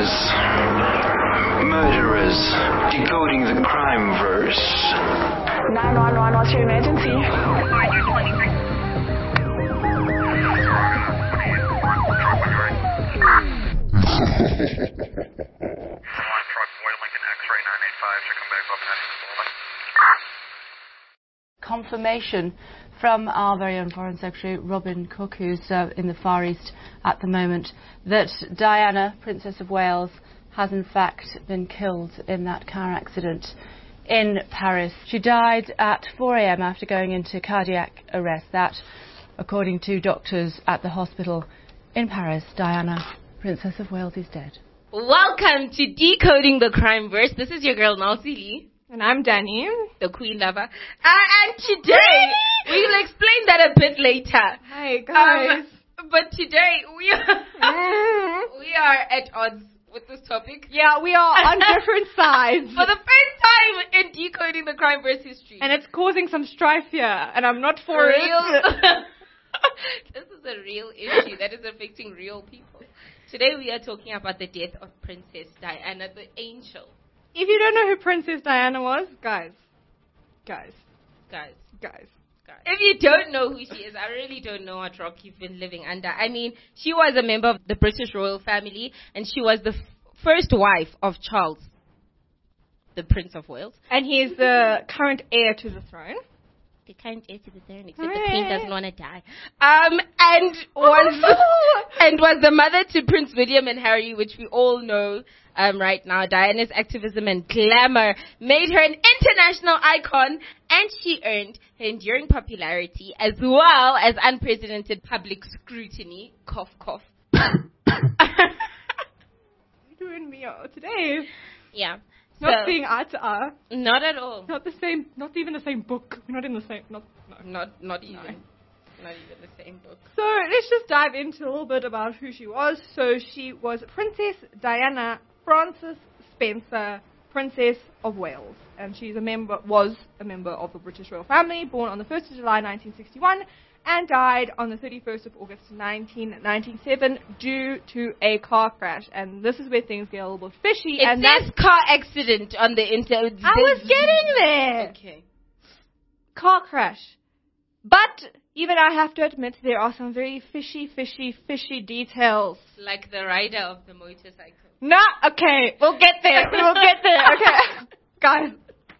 Killers, murderers, decoding the crime verse. 911, what's your emergency? Confirmation from our very own Foreign Secretary Robin Cook, who's in the Far East at the moment, that Diana, Princess of Wales, has in fact been killed in that car accident in Paris. She died at 4 a.m. after going into cardiac arrest. That, according to doctors at the hospital in Paris, Diana, Princess of Wales, is dead. Welcome to Decoding the Crime Verse. This is your girl, Nancy Lee. And I'm Danny, the Queen Lover. And today, we'll explain that a bit later. Hi, guys. But today, we are at odds with this topic. Yeah, we are on different sides. For the first time in Decoding the Crime Verse history. And it's causing some strife here, and I'm not for it. This is a real issue that is affecting real people. Today, we are talking about the death of Princess Diana, the angel. If you don't know who Princess Diana was, guys. If you don't know who she is, I really don't know what rock you've been living under. I mean, she was a member of the British royal family, and she was the first wife of Charles, the Prince of Wales. And he is the current heir to the throne. The current heir to the throne, except the Queen doesn't want to die. And was the mother to Prince William and Harry, which we all know right now. Diana's activism and glamour made her an international icon, and she earned her enduring popularity as well as unprecedented public scrutiny. Cough, cough. You're doing me out today. Yeah. Not seeing eye to eye. Not at all. Not the same. Not even the same book. We're not in the same. Not even. Not even the same book. So let's just dive into a little bit about who she was. So she was Princess Diana Frances Spencer, Princess of Wales, and was a member of the British royal family, born on the 1st of July 1961, and died on the 31st of August 1997 due to a car crash. And this is where things get a little bit fishy. It says car accident on the internet. I was getting there. Okay. Car crash. But even I have to admit there are some very fishy details. Like the rider of the motorcycle. No, okay, we'll get there. Okay, guys.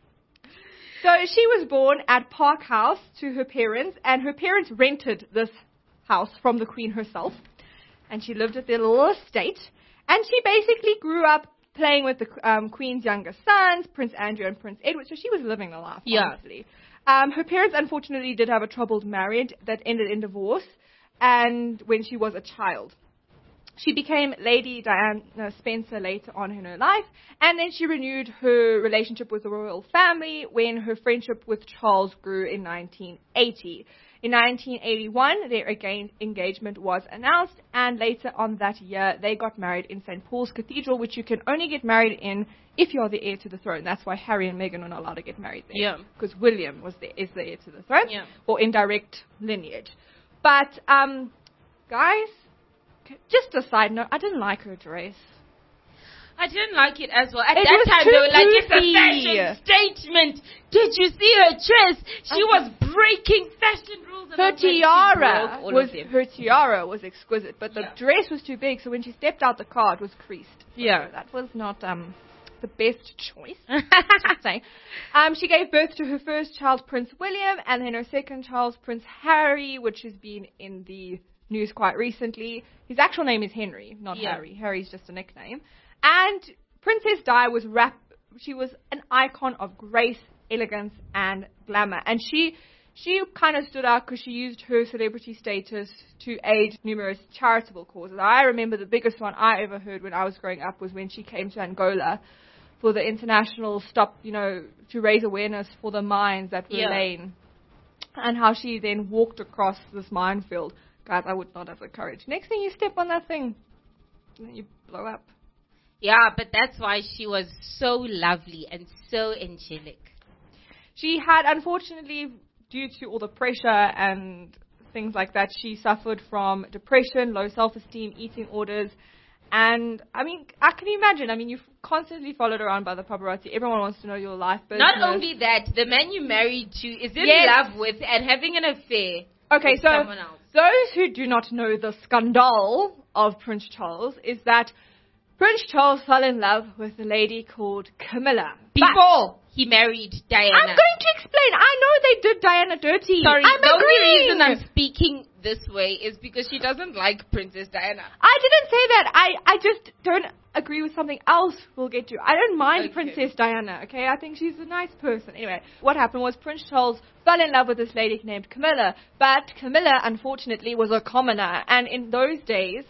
So she was born at Park House to her parents, and her parents rented this house from the Queen herself. And she lived at their little estate. And she basically grew up playing with the Queen's younger sons, Prince Andrew and Prince Edward. So she was living the life, honestly. Her parents, unfortunately, did have a troubled marriage that ended in divorce, and when she was a child. She became Lady Diana Spencer later on in her life, and then she renewed her relationship with the royal family when her friendship with Charles grew in 1980. In 1981, their engagement was announced, and later on that year, they got married in St. Paul's Cathedral, which you can only get married in if you're the heir to the throne. That's why Harry and Meghan are not allowed to get married there. Yeah. Because William is the heir to the throne, or in direct lineage. But, guys, just a side note, I didn't like her dress. I didn't like it as well. At that time, they were like, it's a fashion statement. Did you see her dress? She was breaking fashion rules. Her tiara was exquisite, but the dress was too big, so when she stepped out the car, it was creased. So that was not the best choice, I should say. She gave birth to her first child, Prince William, and then her second child, Prince Harry, which has been in the news quite recently. His actual name is Henry, not Harry. Harry's just a nickname. And Princess Di she was an icon of grace, elegance, and glamour. And she kind of stood out because she used her celebrity status to aid numerous charitable causes. I remember the biggest one I ever heard when I was growing up was when she came to Angola for the international to raise awareness for the mines that were laying, and how she then walked across this minefield. Guys, I would not have the courage. Next thing you step on that thing, and then you blow up. Yeah, but that's why she was so lovely and so angelic. She had, unfortunately, due to all the pressure and things like that, she suffered from depression, low self-esteem, eating orders, And, I mean, I can imagine. I mean, you've constantly followed around by the paparazzi. Everyone wants to know your life business. Not only that, the man you married to is in love with and having an affair Okay, with so someone else. those who do not know the scandal of Prince Charles is that Prince Charles fell in love with a lady called Camilla. Before he married Diana. I'm going to explain. I know they did Diana dirty. Sorry, I'm the only agreeing. reason I'm speaking this way is because she doesn't like Princess Diana. I didn't say that. I just don't agree with something else we'll get to. I don't mind Okay. Princess Diana, okay? I think she's a nice person. Anyway, what happened was Prince Charles fell in love with this lady named Camilla, but Camilla, unfortunately, was a commoner, and in those days,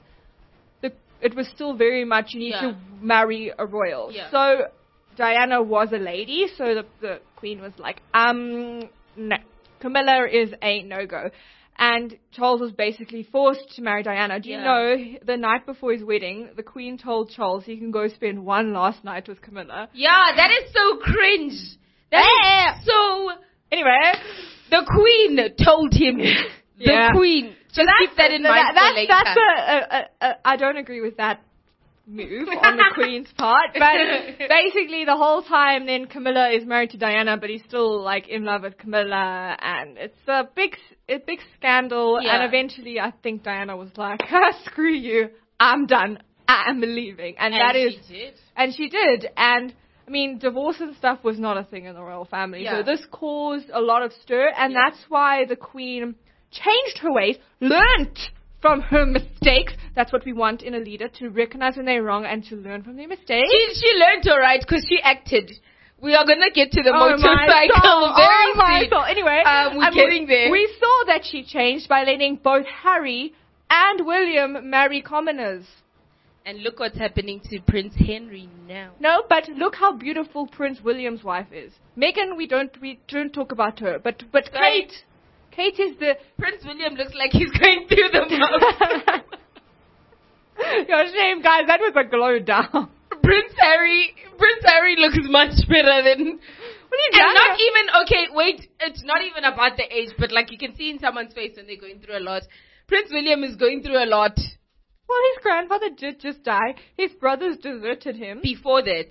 it was still very much you need to marry a royal. Yeah. So Diana was a lady, so the queen was like, no, Camilla is a no-go. And Charles was basically forced to marry Diana. Do you know, the night before his wedding, the queen told Charles he can go spend one last night with Camilla. Yeah, that is so cringe. That is so... Anyway, The queen told him. The queen. Just keep that in mind for later. I don't agree with that move on the queen's part, but basically the whole time then Camilla is married to Diana, but he's still like in love with Camilla, and it's a big scandal. And eventually I think Diana was like, screw you, I'm done, I'm leaving. And she did. And I mean, divorce and stuff was not a thing in the royal family, so this caused a lot of stir, and that's why the queen changed her ways, learnt from her mistakes. That's what we want in a leader, to recognize when they're wrong and to learn from their mistakes. She learned alright because she acted. We are going to get to the motorcycle very soon. soon. Anyway, we're getting there. We saw that she changed by letting both Harry and William marry commoners. And look what's happening to Prince Henry now. No, but look how beautiful Prince William's wife is. Meghan, we don't talk about her, but Kate. Kate is the... Prince William looks like he's going through the mouth. You're ashamed, guys. That was a glow down. Prince Harry looks much better than... And not even... Okay, wait. It's not even about the age, but like you can see in someone's face when they're going through a lot. Prince William is going through a lot. Well, his grandfather did just die. His brothers deserted him. Before that.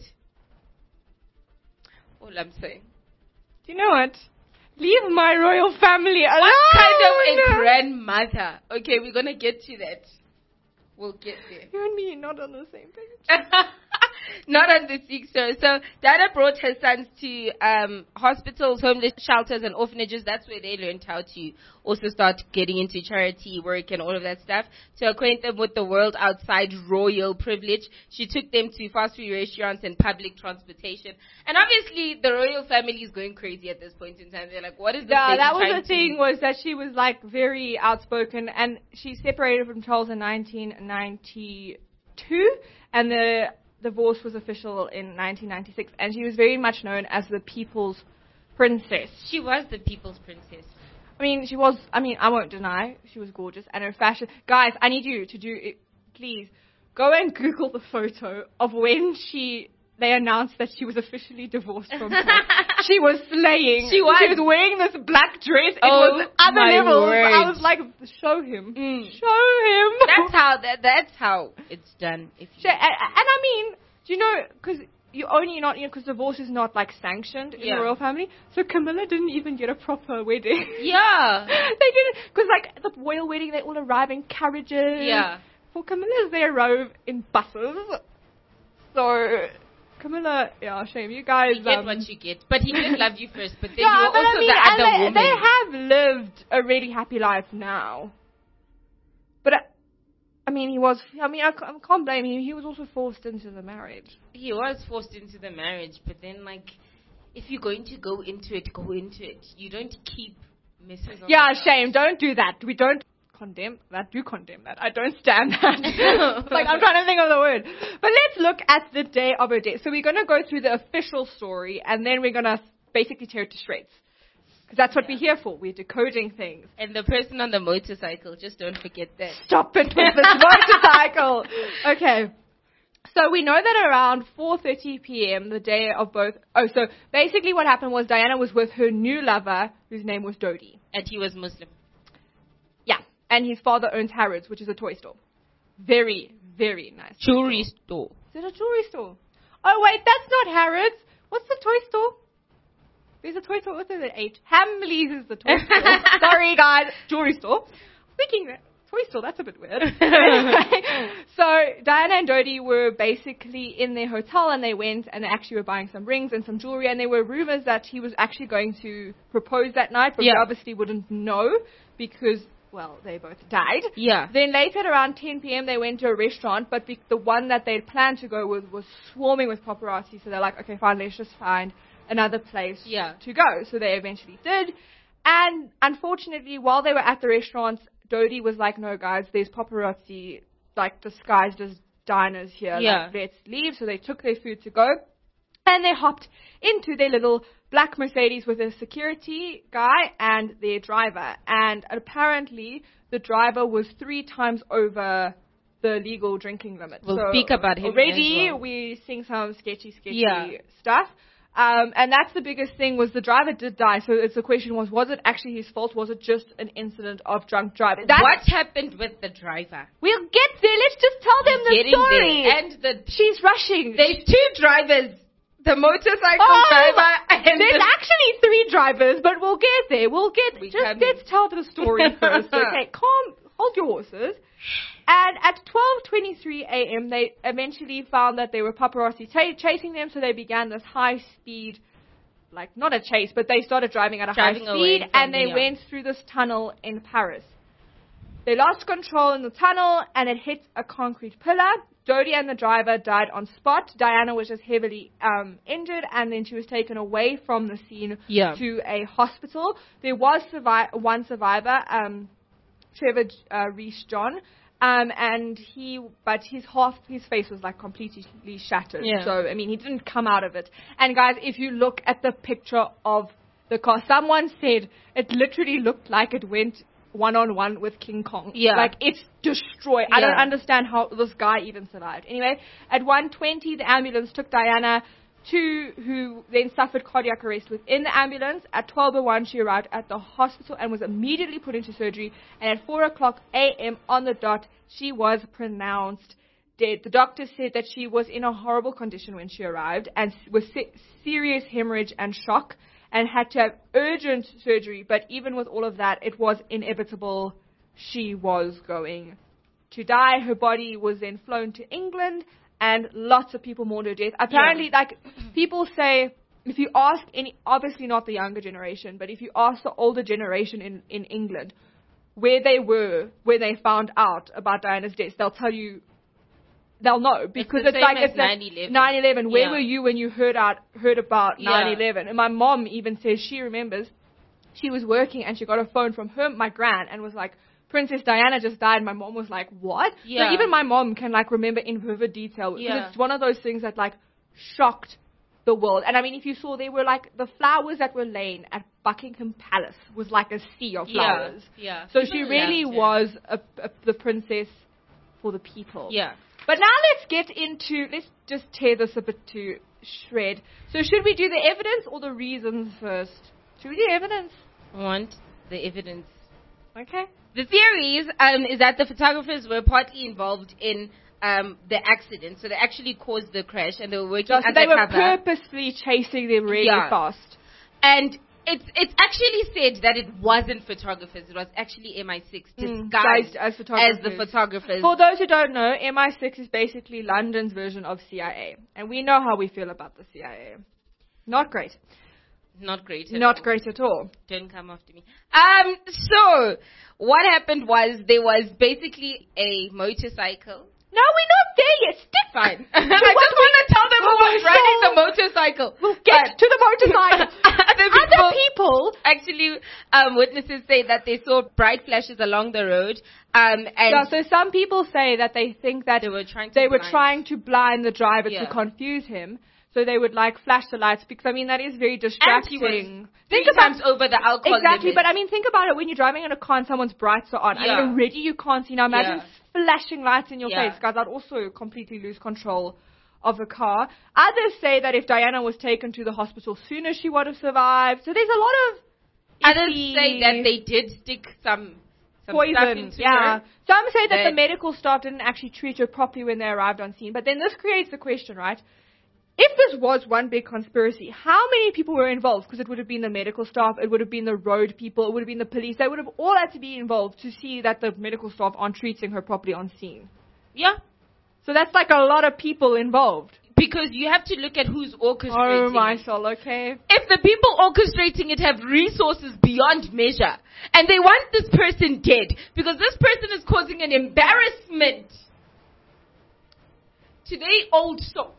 All I'm saying. Do you know what? Leave my royal family alone. What kind of a grandmother? Okay, we're going to get to that. We'll get there. You and me are not on the same page. Not on the Sikh story. So Diana brought her sons to hospitals, homeless shelters, and orphanages. That's where they learned how to also start getting into charity work and all of that stuff. To acquaint them with the world outside royal privilege, she took them to fast food restaurants and public transportation. And obviously, the royal family is going crazy at this point in time. They're like, what is this lady that was trying the thing, was that she was like very outspoken, and she separated from Charles in 1992, and the divorce was official in 1996, and she was very much known as the people's princess. She was the people's princess. I mean, she was, I won't deny, she was gorgeous, and her fashion... Guys, I need you to do it, please. Go and Google the photo of when they announced that she was officially divorced from Charles. She was slaying. She was wearing this black dress. It was other levels. Word. I was like, show him. Show him. That's how it's done. And I mean, do you know, because because divorce is not like sanctioned in the royal family. So Camilla didn't even get a proper wedding. Yeah. They didn't, because like the royal wedding, they all arrive in carriages. Yeah. For Camilla's, they arrive in buses. So Camilla, shame. You guys... You get what you get. But he did love you first, but then you yeah, were also the other woman. They have lived a really happy life now. But, I can't blame him. He was also forced into the marriage. He was forced into the marriage, but then, like, if you're going to go into it, go into it. You don't keep messing on. Yeah, shame. Don't do that. We don't condemn that. Do condemn that. I don't stand that. Like, I'm trying to think of the word. But let's look at the day of her death. So we're going to go through the official story, and then we're going to basically tear it to shreds. Because that's what we're here for. We're decoding things. And the person on the motorcycle, just don't forget that. Stop it with this motorcycle. Okay. So we know that around 4:30 p.m. the day of both... so basically what happened was Diana was with her new lover, whose name was Dodi. And he was Muslim. Yeah. And his father owns Harrods, which is a toy store. Very, Very nice. Jewelry store. Is it a jewelry store? Oh, wait, that's not Harrods. What's the toy store? There's a toy store. What's it? H. Hamleys is the toy store. Sorry, guys. Jewelry store. Thinking that toy store, that's a bit weird. Anyway, so Diana and Dodi were basically in their hotel, and they went and they actually were buying some rings and some jewelry, and there were rumors that he was actually going to propose that night, but we obviously wouldn't know because, well, they both died. Yeah. Then later at around 10 p.m. they went to a restaurant, but the one that they'd planned to go with was swarming with paparazzi, so they're like, okay, fine, let's just find another place to go. So they eventually did. And unfortunately, while they were at the restaurant, Dodi was like, no, guys, there's paparazzi, like, disguised as diners here. Yeah. Like, let's leave. So they took their food to go. And they hopped into their little black Mercedes with a security guy and their driver. And apparently, the driver was 3 times over the legal drinking limit. We'll so speak about him already. as well. We're seeing some sketchy stuff. And that's the biggest thing, was the driver did die. So it's the question was it actually his fault? Was it just an incident of drunk driving? What happened with the driver? We'll get there. Let's just tell them the Getting story. there. And She's rushing. there's 2 drivers. The motorcycle driver and there's actually 3 drivers, but we'll get there. Let's tell the story first. Okay, hold your horses. And at 12:23 a.m., they eventually found that there were paparazzi chasing them, so they began this high-speed, like, not a chase, but they started driving at a high speed, and they went through this tunnel in Paris. They lost control in the tunnel, and it hit a concrete pillar. Dodi and the driver died on spot. Diana was just heavily injured, and then she was taken away from the scene to a hospital. There was one survivor, Trevor Rees-John, and his face was like completely shattered. Yeah. So, I mean, he didn't come out of it. And guys, if you look at the picture of the car, someone said it literally looked like it went one-on-one with King Kong. Yeah. Like, it's destroyed. I don't understand how this guy even survived. Anyway, at 1:20, the ambulance took Diana who then suffered cardiac arrest within the ambulance. At 12:01, she arrived at the hospital and was immediately put into surgery. And at 4:00 a.m. on the dot, she was pronounced dead. The doctor said that she was in a horrible condition when she arrived and was serious hemorrhage and shock and had to have urgent surgery. But even with all of that, it was inevitable. She was going to die. Her body was then flown to England, and lots of people mourned her death. Apparently, like, people say, if you ask obviously not the younger generation, but if you ask the older generation in England where they were when they found out about Diana's death, they'll tell you, they'll know, because it's like 9/11. Where were you when you heard about 9/11? And my mom even says she remembers she was working and she got a phone from my gran and was like, Princess Diana just died. My mom was like, what? Yeah. So even my mom can, like, remember in vivid detail. Because it's one of those things that, like, shocked the world. And I mean, if you saw, there were, like, the flowers that were laying at Buckingham Palace was like a sea of flowers. Yeah. So she really was the princess for the people. Yeah. But now let's just tear this a bit to shred. So should we do the evidence or the reasons first? Should we do evidence? I want the evidence. Okay. The theories is that the photographers were partly involved in the accident, so they actually caused the crash, and they were working So they were undercover. purposely chasing them really fast. And it's actually said that it wasn't photographers; it was actually MI6 disguised as the photographers. photographers. For those who don't know, MI6 is basically London's version of CIA, and we know how we feel about the CIA. Not great. Not great. Not great at all. Don't come after me. So what happened was there was basically a motorcycle. No, we're not there yet. Stick. Fine. I just want to tell them who was riding the motorcycle. We'll get to the motorcycle. Other people actually, witnesses say that they saw bright flashes along the road. And so some people say that they think that they were trying to blind the driver to confuse him. So they would, like, flash the lights, because, I mean, that is very distracting. Think about over the alcohol Exactly, limit. but, I mean, think about it when you're driving in a car and someone's brights are on. I mean, already you can't see. Now, imagine flashing lights in your face. Guys, I'd also completely lose control of the car. Others say that if Diana was taken to the hospital sooner, she would have survived. So there's a lot of Others say that they did stick some some stuff poison. into Yeah. her. Some say that the That- medical staff didn't actually treat her properly when they arrived on scene. But then this creates the question, right? If this was one big conspiracy, how many people were involved? Because it would have been the medical staff, it would have been the road people, it would have been the police. They would have all had to be involved to see that the medical staff aren't treating her properly on scene. Yeah. So that's like a lot of people involved. Because you have to look at who's orchestrating Oh my it. soul, okay. If the people orchestrating it have resources beyond measure, and they want this person dead, because this person is causing an embarrassment to their old souls.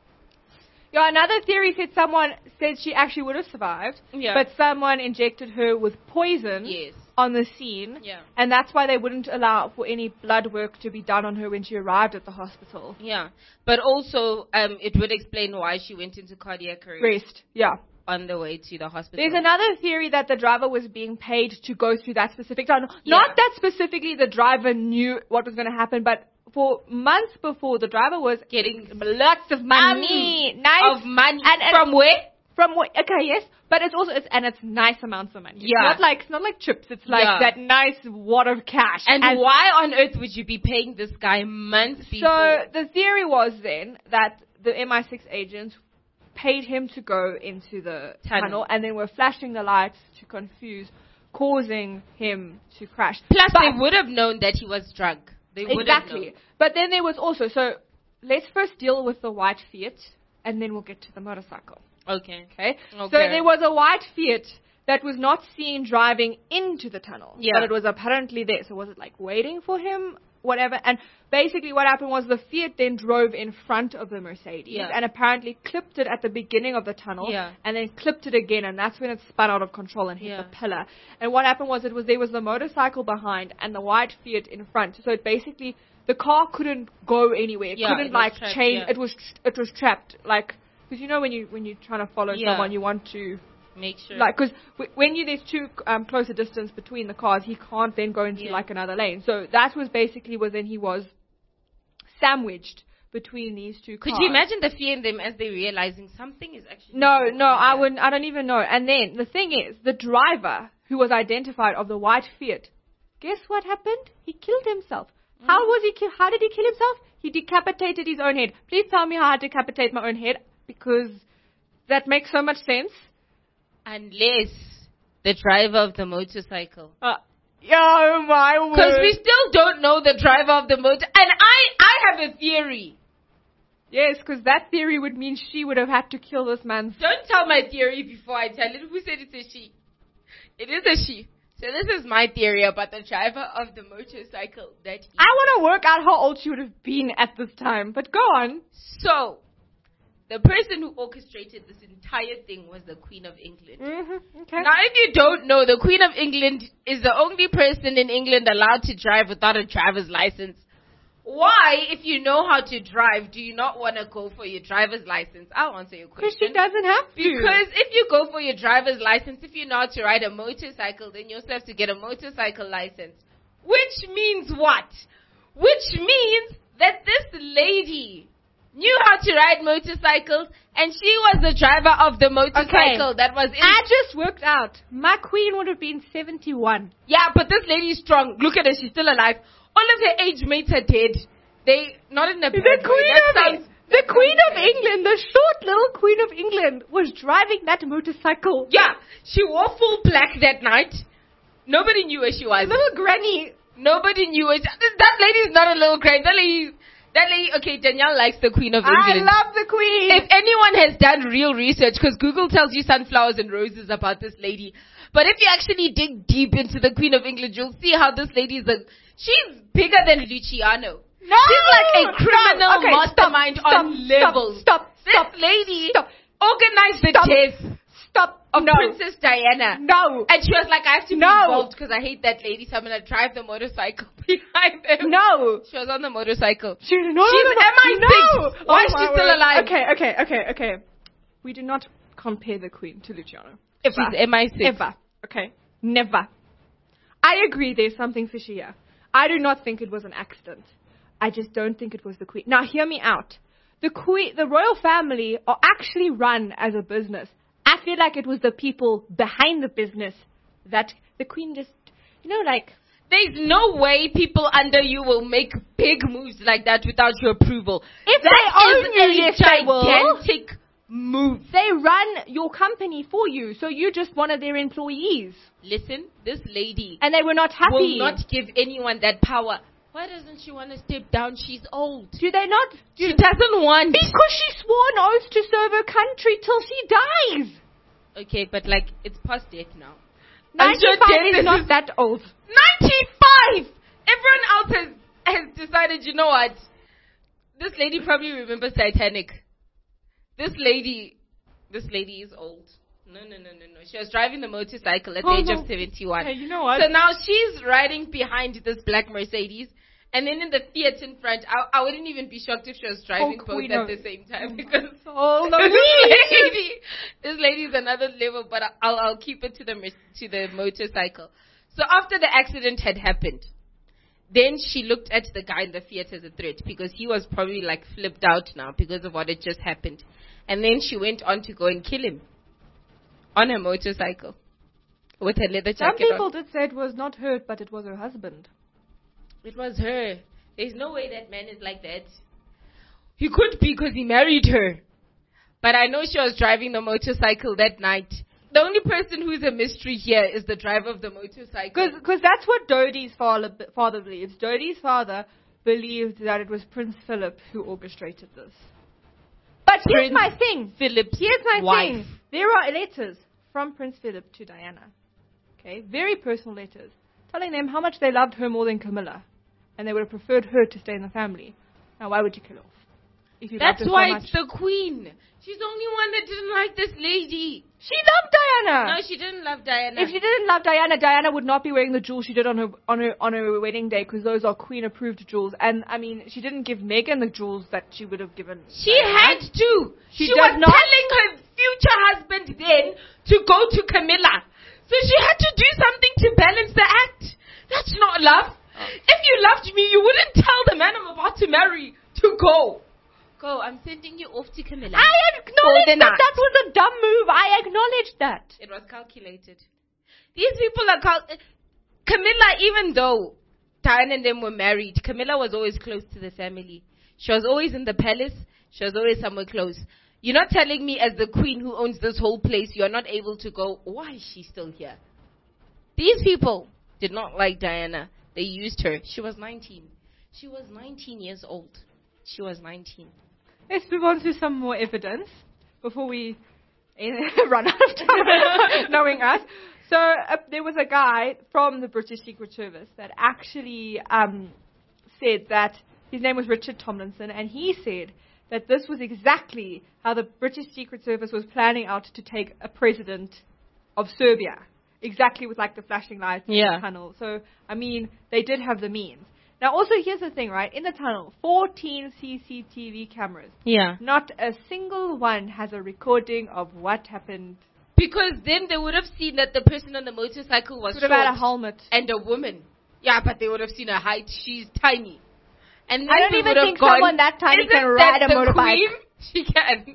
Yeah, another theory said she actually would have survived, Yeah. but someone injected her with poison Yes. on the scene, Yeah. and that's why they wouldn't allow for any blood work to be done on her when she arrived at the hospital. Yeah. But also, it would explain why she went into cardiac arrest Rest, yeah. on the way to the hospital. There's another theory that the driver was being paid to go through that specific tunnel. Yeah. Not that specifically the driver knew what was going to happen, but for months before, the driver was Getting lots of money. Nice. of money. And From where? From what? Okay, yes, but it's also it's nice amounts of money. Yeah. It's not like chips. It's like Yeah. that nice wad of cash. And why on earth would you be paying this guy months before? So the theory was then that the MI6 agents paid him to go into the tunnel and then were flashing the lights to confuse, causing him to crash. Plus, But- they would have known that he was drunk. They would have Exactly. known. But then there was also, so let's first deal with the white Fiat, and then we'll get to the motorcycle. Okay. Okay? Okay. So there was a white Fiat that was not seen driving into the tunnel. Yeah. But it was apparently there. So was it like waiting for him? Whatever. And basically what happened was the Fiat then drove in front of the Mercedes. Yeah. And apparently clipped it at the beginning of the tunnel. Yeah. And then clipped it again. And that's when it spun out of control and hit Yeah. the pillar. And what happened was there was the motorcycle behind and the white Fiat in front. So it basically, the car couldn't go anywhere. It Yeah, couldn't it was like trapped, change. yeah. It was trapped. Like, because you know when you're trying to follow Yeah. someone, you want to Make sure. like, because when there's too close a distance between the cars, he can't then go into Yeah. like another lane. So that was basically then he was sandwiched between these two cars. Could you imagine the fear in them as they're realizing something is actually... No, going I on here? wouldn't. I don't even know. And then the thing is, the driver who was identified of the white Fiat, guess what happened? He killed himself. How was he? How did he kill himself? He decapitated his own head. Please tell me how I decapitate my own head, because that makes so much sense. Unless the driver of the motorcycle. Oh my word! Because we still don't know the driver of the motor. And I have a theory. Yes, because that theory would mean she would have had to kill this man. Don't tell my theory before I tell it. Who said it's a she? It is a she. So this is my theory about the driver of the motorcycle. That I want to work out how old she would have been at this time, but go on. So, the person who orchestrated this entire thing was the Queen of England. Mm-hmm. Okay. Now, if you don't know, the Queen of England is the only person in England allowed to drive without a driver's license. Why, if you know how to drive, do you not want to go for your driver's license? I'll answer your question. Because she doesn't have to. Because if you go for your driver's license, if you know how to ride a motorcycle, then you also have to get a motorcycle license. Which means what? Which means that this lady knew how to ride motorcycles, and she was the driver of the motorcycle that was in... I just worked out. My queen would have been 71. Yeah, but this lady is strong. Look at her, she's still alive. All of her age mates are dead. They, not in a bad way. The Queen of England, the short little Queen of England, was driving that motorcycle. Yeah, she wore full black that night. Nobody knew where she was. Little granny. Nobody knew it. That lady is not a little granny. That lady, okay, Danielle likes the Queen of England. I love the Queen. If anyone has done real research, because Google tells you sunflowers and roses about this lady, but if you actually dig deep into the Queen of England, you'll see how this lady is she's bigger than Luciano. No! She's like a criminal mastermind on levels. Stop. This lady Stop. organized the Stop. death Stop. of No. Princess Diana. No. And she was like, I have to be No. involved because I hate that lady, so I'm going to drive the motorcycle behind them. No. She was on the motorcycle. She's She's MI6. Why is she still alive? Okay. We do not compare the Queen to Luciano. She's MI6. Ever. Okay. Never. I agree there's something fishy here. I do not think it was an accident. I just don't think it was the Queen. Now hear me out. The royal family are actually run as a business. I feel like it was the people behind the business that the Queen just, There's no way people under you will make big moves like that without your approval. If That they own is you, a yes, they will. gigantic move. They run your company for you, so you're just one of their employees. Listen, this lady And they were not happy. will not give anyone that power. Why doesn't she want to step down? She's old. Do they not? She doesn't want. Because she swore an oath to serve her country till she dies. Okay, but like, it's past death now. I'm sure 95 death is not that old. 95! Everyone else has decided, you know what? This lady probably remembers Titanic. This lady is old. No. She was driving the motorcycle at the age of 71. Hey, you know what? So now she's riding behind this black Mercedes. And then in the Fiat in front, I wouldn't even be shocked if she was driving both Queen at of- the same time. Because Oh, this lady is another level, but I'll keep it to the motorcycle. So after the accident had happened, then she looked at the guy in the Fiat as a threat because he was probably like flipped out now because of what had just happened. And then she went on to go and kill him on her motorcycle with her leather Some jacket people on. did say it was not her, but it was her husband. It was her. There's no way that man is like that. He could be because he married her. But I know she was driving the motorcycle that night. The only person who's a mystery here is the driver of the motorcycle. Because that's what Dodie's father believes. Dodie's father believed that it was Prince Philip who orchestrated this. But here's Prince my thing. Philip's Here's my wife. thing. There are letters from Prince Philip to Diana. Okay? Very personal letters. Telling them how much they loved her more than Camilla. And they would have preferred her to stay in the family. Now, why would you kill her off? If you loved That's her why so much? it's the queen. She's the only one that didn't like this lady. She loved Diana. No, she didn't love Diana. If she didn't love Diana, Diana would not be wearing the jewels she did on her wedding day because those are queen approved jewels. And I mean, she didn't give Meghan the jewels that she would have given. She Diana. had to. She She does was not- telling her future husband then to go to Camilla. So she had to do something to balance the act. That's not love. If you loved me, you wouldn't tell the man I'm about to marry to go. Go, I'm sending you off to Camilla. I acknowledge For the that night. that was a dumb move. I acknowledge that. It was calculated. These people are Camilla, even though Diana and them were married, Camilla was always close to the family. She was always in the palace. She was always somewhere close. You're not telling me as the queen who owns this whole place, you're not able to go, why is she still here? These people did not like Diana. They used her. She was 19. She was 19 years old. She was 19. Let's move on to some more evidence before we run out of time, knowing us. So there was a guy from the British Secret Service that actually said that his name was Richard Tomlinson, and he said that this was exactly how the British Secret Service was planning out to take a president of Serbia. Exactly with like the flashing lights in the tunnel. So, I mean, they did have the means. Now, also, here's the thing, right? In the tunnel, 14 CCTV cameras. Yeah. Not a single one has a recording of what happened. Because then they would have seen that the person on the motorcycle was Should have had a short helmet. and a woman. Yeah, but they would have seen her height. She's tiny. And then I don't they even would have think gone, someone that tiny "Isn't can that ride a the motorbike." Queen? She can.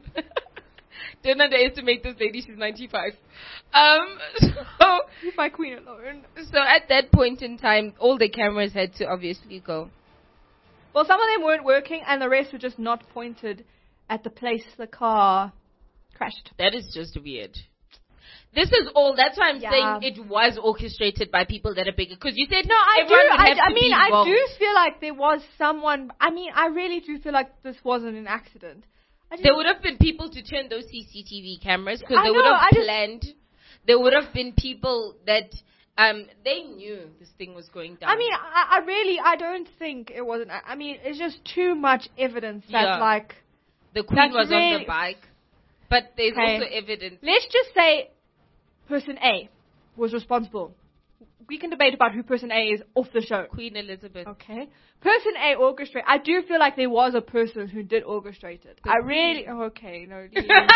Don't underestimate this lady. She's 95. Leave my queen alone. So at that point in time, all the cameras had to obviously go. Well, some of them weren't working, and the rest were just not pointed at the place the car crashed. That is just weird. This is all. That's why I'm Yeah. saying it was orchestrated by people that are bigger. Because you said No, I do. everyone would have I to mean, be I involved. do feel like there was someone. I mean, I really do feel like this wasn't an accident. There would have been people to turn those CCTV cameras because I they would know, have I just- planned. There would have been people that they knew this thing was going down. I mean, I don't think it wasn't. I mean, it's just too much evidence that, Yeah. like, the queen that's was on really- the bike, but there's Okay. also evidence. let's just say person A was responsible. We can debate about who person A is off the show. Queen Elizabeth. Okay. Person A orchestrated. I do feel like there was a person who did orchestrate it. I really. Oh, okay, no.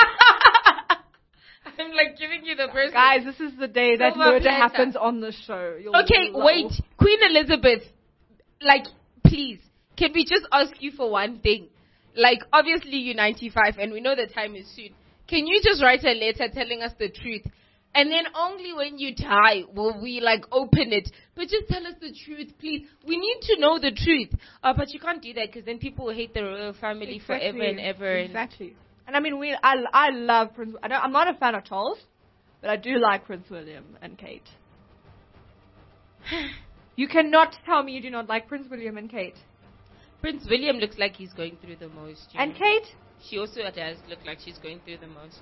I'm like giving you the person. Guys, this is the day that Silver murder platter. happens on the show. You'll Okay, love- wait. Queen Elizabeth, like, please, can we just ask you for one thing? Like, obviously you're 95 and we know the time is soon. Can you just write a letter telling us the truth? And then only when you die will we like open it. But just tell us the truth, please. We need to know the truth. But you can't do that because then people will hate the royal family forever and ever. Exactly. And I mean, I love Prince. I'm not a fan of Charles, but I do like Prince William and Kate. You cannot tell me you do not like Prince William and Kate. Prince William looks like he's going through the most. And Kate? She also does look like she's going through the most.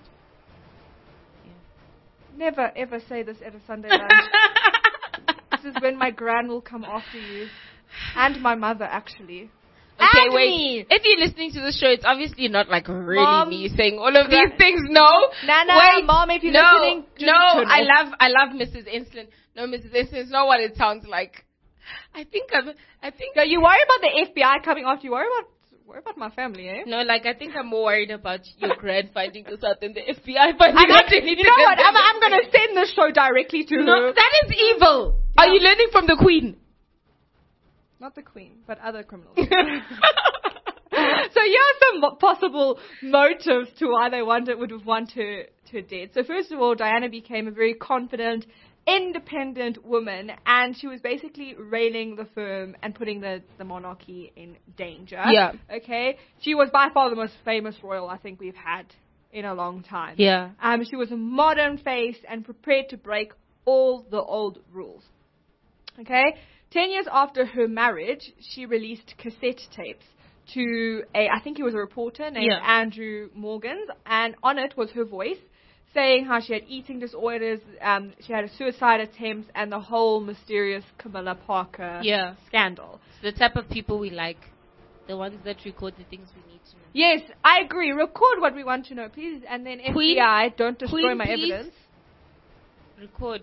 Never ever say this at a Sunday lunch. This is when my gran will come after you. And my mother, actually. Okay, and wait. Me. If you're listening to the show, it's obviously not like really Mom, me saying all of these things. No. Nana, wait, Mom, if you're listening, just I love Mrs. Enslin. No, Mrs. Enslin is not what it sounds like. I think. No, you worry about the FBI coming after you. Worry about my family, eh? No, like I think I'm more worried about your grand finding this out than the FBI finding out. You know what? I'm going to send the show directly to her. That is evil. Yeah. Are you learning from the Queen? Not the Queen, but other criminals. So here are some possible motives to why they would have wanted her dead. So first of all, Diana became a very confident, independent woman, and she was basically railing the firm and putting the monarchy in danger. Yeah. Okay? She was by far the most famous royal I think we've had in a long time. Yeah. She was a modern face and prepared to break all the old rules. Okay? 10 years after her marriage, she released cassette tapes to I think he was a reporter named Andrew Morgans, and on it was her voice saying how she had eating disorders, she had a suicide attempt, and the whole mysterious Camilla Parker scandal. It's the type of people we like, the ones that record the things we need to know. Yes, I agree. Record what we want to know, please, and then Queen, FBI, don't destroy Queen, my please. evidence. Record.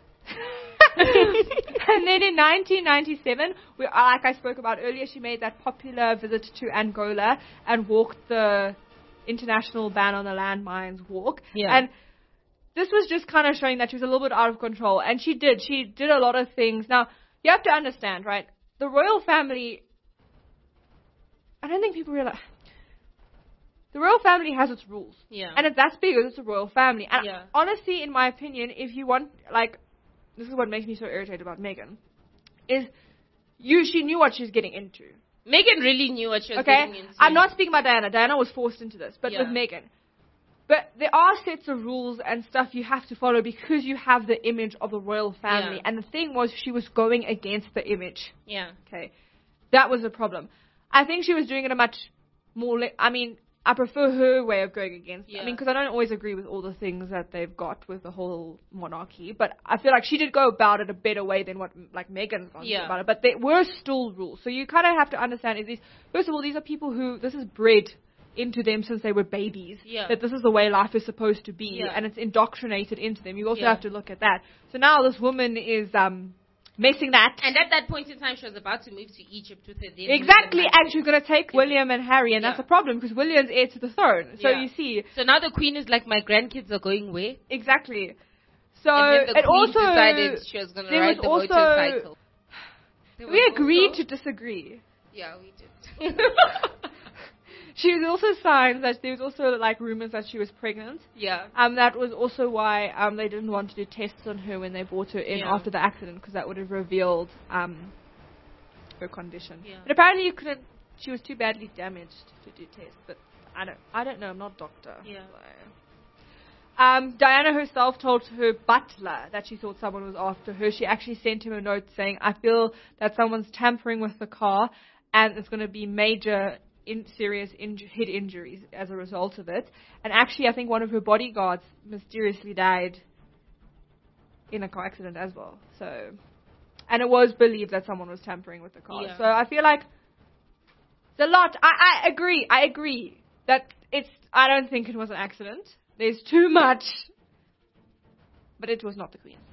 And then in 1997, like I spoke about earlier, she made that popular visit to Angola and walked the international ban on the landmines walk. Yeah. And this was just kind of showing that she was a little bit out of control. And she did a lot of things. Now, you have to understand, right? The royal family, I don't think people realize, the royal family has its rules. Yeah. And that's because it's a royal family. And Yeah. honestly, in my opinion, if you want, like, this is what makes me so irritated about Meghan, is she knew what she was getting into. Meghan really knew what she was Okay? getting into. I'm not speaking about Diana. Diana was forced into this, but with Meghan. But there are sets of rules and stuff you have to follow because you have the image of the royal family. Yeah. And the thing was, she was going against the image. Yeah. Okay? That was the problem. I think she was doing it a much more... I prefer her way of going against. Yeah. Because I don't always agree with all the things that they've got with the whole monarchy. But I feel like she did go about it a better way than what Meghan's gone about it. But there were still rules. So you kind of have to understand, first of all, these are people who, this is bred into them since they were babies. Yeah. That this is the way life is supposed to be. Yeah. And it's indoctrinated into them. You also have to look at that. So now this woman is... messing that. And at that point in time, she was about to move to Egypt with her then. Exactly, and she's going to take William and Harry, and that's a problem because William's heir to the throne. So you see. So now the Queen is like, my grandkids are going where? Exactly. So and then the Queen also decided she was going to ride the motorcycle. We agreed to disagree. Yeah, we did. She was also signs that there was also rumors that she was pregnant. Yeah. That was also why they didn't want to do tests on her when they brought her in after the accident because that would have revealed her condition. Yeah. But apparently you couldn't. She was too badly damaged to do tests. But I don't know. I'm not a doctor. Yeah. So. Diana herself told her butler that she thought someone was after her. She actually sent him a note saying, "I feel that someone's tampering with the car, and it's going to be major." Serious head injuries as a result of it. And actually, I think one of her bodyguards mysteriously died in a car accident as well. So, and it was believed that someone was tampering with the car. Yeah. So I feel like it's a lot. I agree that I don't think it was an accident. There's too much. But it was not the Queen.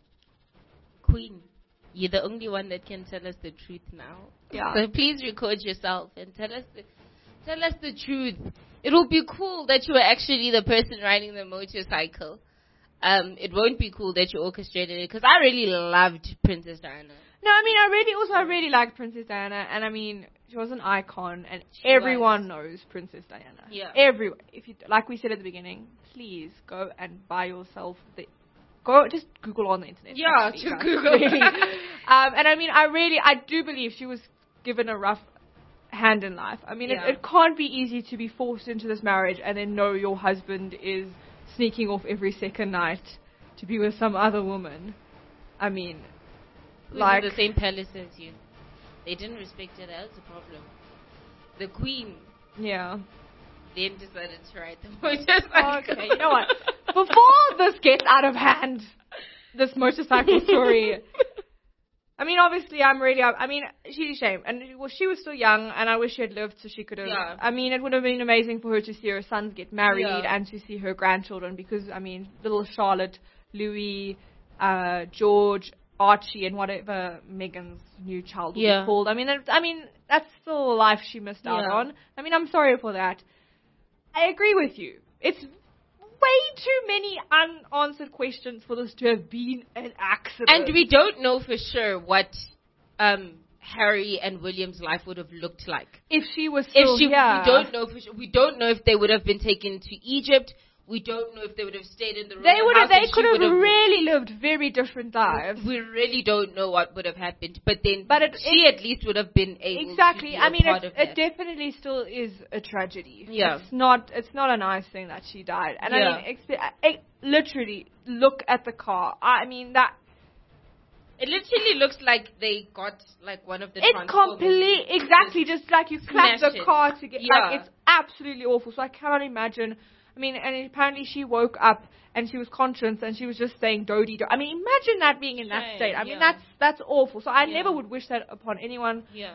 Queen. You're the only one that can tell us the truth now. Yeah. So please record yourself and tell us the truth. It will be cool that you were actually the person riding the motorcycle. It won't be cool that you orchestrated it because I really loved Princess Diana. No, I really liked Princess Diana, and she was an icon, and everyone knows Princess Diana. Yeah. Everyone. If you, like we said at the beginning, please go and buy yourself the just Google on the internet. Yeah, actually, just guys, Google. Really. And I mean, I do believe she was given a rough hand in life. I mean, Yeah. it can't be easy to be forced into this marriage and then know your husband is sneaking off every second night to be with some other woman. I mean, Like the same palace as you. They didn't respect her. That was the problem. The queen yeah. then decided to write the motorcycle. Okay, you know what? Before this gets out of hand, this motorcycle story. I mean, obviously, I mean, she's a shame. And she was still young, and I wish she had lived so she could have. Yeah. I mean, it would have been amazing for her to see her sons get married Yeah. and to see her grandchildren because, I mean, little Charlotte, Louis, George, Archie, and whatever Meghan's new child will Yeah. be called. I mean, that's still a life she missed out Yeah. on. I mean, I'm sorry for that. I agree with you. It's way too many unanswered questions for this to have been an accident. And we don't know for sure what Harry and William's life would have looked like. if she was still here. We don't know for sure. We don't know if they would have been taken to Egypt. We don't know if they would have stayed in the room. They could have really lived very different lives. We really don't know what would have happened. But then, But she at least would have been able Exactly. to be I mean, part of it that. definitely still is a tragedy. Yeah. It's not a nice thing that she died. And Yeah. I mean, literally, look at the car. I mean, that It literally looks like they got like one of the it's Transformers. exactly just like you clap smash the it. car together. Yeah. Like, it's absolutely awful. So I cannot imagine. I mean, and apparently she woke up and she was conscious and she was just saying Dodie. I mean, imagine that being in that Shame, state. I mean, yeah. that's awful. So I Yeah. never would wish that upon anyone. Yeah.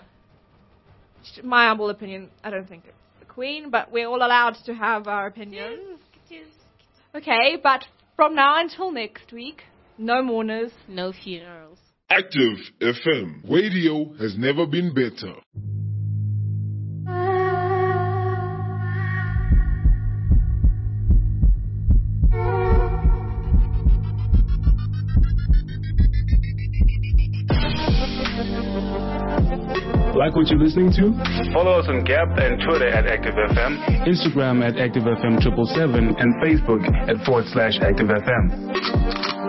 My humble opinion, I don't think it's the Queen, but we're all allowed to have our opinions. Okay, but from now until next week, no mourners. No funerals. Active FM. Radio has never been better. Like what you're listening to? Follow us on Gap and Twitter at ActiveFM. Instagram at ActiveFM777 and Facebook at /ActiveFM.